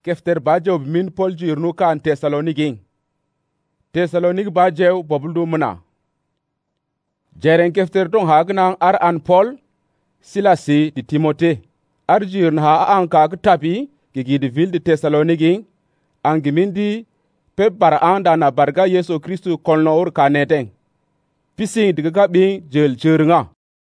Kefter bajew min Paul jirnu kan Tesalonik bajew bobuldu muna. Jeren kefter don hagnan ar an Paul, Silasi di Timote. Ar jirn ha an kag tapi gigi di vil di Tesaloniki, an gimindi pe bar an da na barga Yesu Kristu kolno ur kaneteng. Pising diga bing jel jirnga.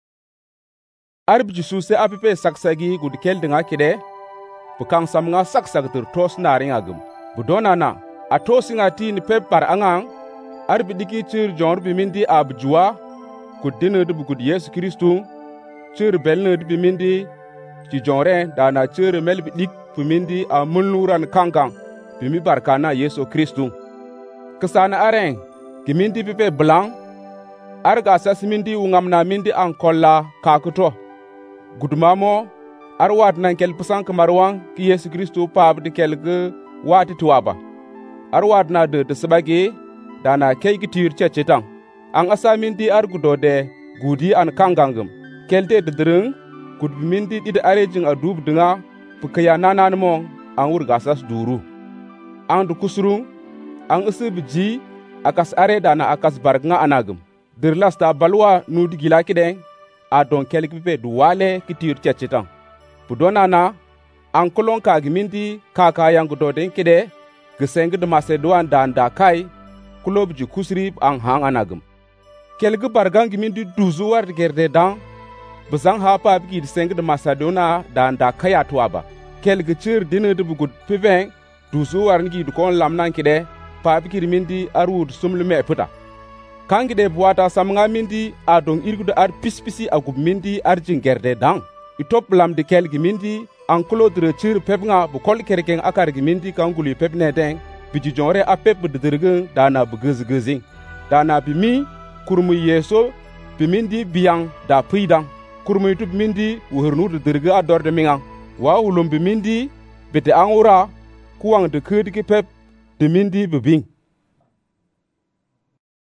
Ar bijisu se apipe saksagi gudkel dinga kide, bukang samnga saksak tur tos naring agum. Budona na, a tosinga ti ni pe bar angang, ar bidiki chir jor bimindi abjua, kudinu du bugud Yesu Kristu, chir belnu du bimindi, ci jonre da na chir mel bidik bimindi a mulnuran kangang, bimi barkana Yesu Kristu. Kesana areng, gimindi pipe blanc, ar gasas mindi ungamna mindi an kolla kakuto. Gudmamo, ar wat nan kel pusan kamarwang ki Yesu Kristu pab di kel ge wati tuaba. Ar wat na de sabagi dana kei gitir cecetang. Ang asa mindi ar gudode gudi an kangangum. Kelte de dreng gud mindi di arejing adub denga pukaya nanan mong ang urgasas duru. Ang du kusrung ang isi biji akas are dana akas bargnga anagum. Dirlas ta balwa nudi gila kideng a don kel gipe duwale kitir cecetang. Budona na an kolon ka gimindi kaka yang gudode kide geseng de Macedoine dan da kai kulob ji kusri an hang anagum. Kelgu bargang gimindi duzu war gerde dan bezang ha pa bi seng de Macedonia dan da kai atwaba. Kelgu chir dinu de bugud piveng duzu war ngi du kon lamnan kide pa bi mindi arud sumlume puta. Kangi de buata samnga mindi adong irgudu ar pispisi agub mindi arjin gerde dan. Itop lam de kelgi mindi an kulo dre chir pepnga bu kol kerken akar gi mindi kanguli pepne den biji jonre a pep de dergen dana bu gezgezing dana bi mi kurmu yeso bi mindi biang da puidang kurmu tu mindi wuhurnu de derge ador de mingang wa ulum bi mindi bete angura kuwang de kedi ki pep de mindi bibing